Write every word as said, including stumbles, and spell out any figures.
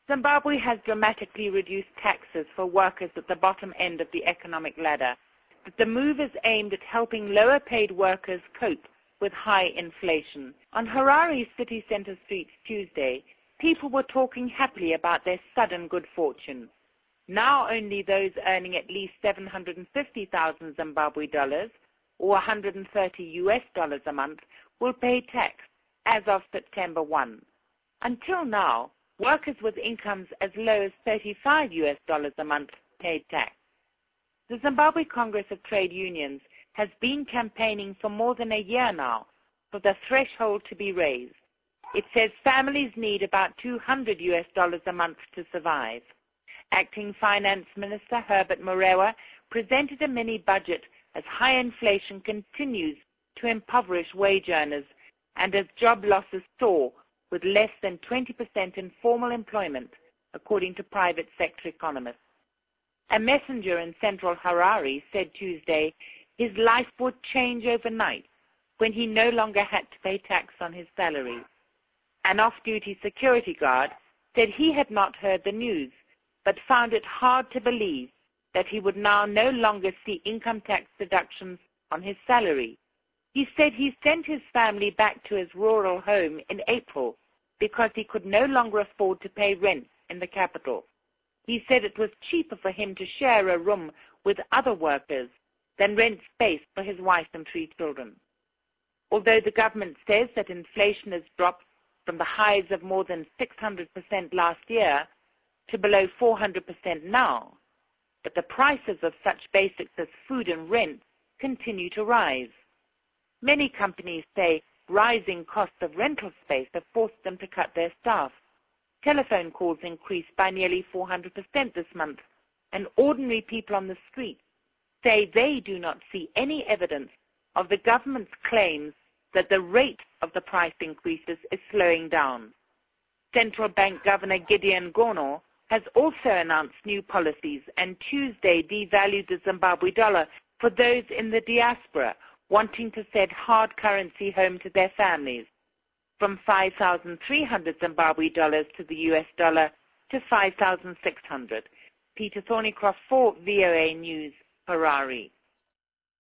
Zimbabwe has dramatically reduced taxes for workers at the bottom end of the economic ladder, but the move is aimed at helping lower-paid workers cope with high inflation. On Harare's city center streets Tuesday, people were talking happily about their sudden good fortune. Now only those earning at least seven hundred fifty thousand Zimbabwe dollars, or one hundred thirty U S dollars a month, will pay tax as of September first. Until now, workers with incomes as low as thirty-five U S dollars a month paid tax. The Zimbabwe Congress of Trade Unions has been campaigning for more than a year now for the threshold to be raised. It says families need about two hundred U S dollars a month to survive. Acting Finance Minister Herbert Morewa presented a mini-budget as high inflation continues to impoverish wage earners and as job losses soar with less than twenty percent informal employment, according to private sector economists. A messenger in central Harare said Tuesday his life would change overnight when he no longer had to pay tax on his salary. An off-duty security guard said he had not heard the news, but found it hard to believe that he would now no longer see income tax deductions on his salary. He said he sent his family back to his rural home in April because he could no longer afford to pay rent in the capital. He said it was cheaper for him to share a room with other workers than rent space for his wife and three children. Although the government says that inflation has dropped from the highs of more than six hundred percent last year to below four hundred percent now, but the prices of such basics as food and rent continue to rise. Many companies say rising costs of rental space have forced them to cut their staff. Telephone calls increased by nearly four hundred percent this month, and ordinary people on the street say they do not see any evidence of the government's claims that the rate of the price increases is slowing down. Central Bank Governor Gideon Gono has also announced new policies and Tuesday devalued the Zimbabwe dollar for those in the diaspora wanting to send hard currency home to their families, from five thousand three hundred Zimbabwe dollars to the U S dollar to five thousand six hundred. Peter Thornycroft for V O A News, Harare.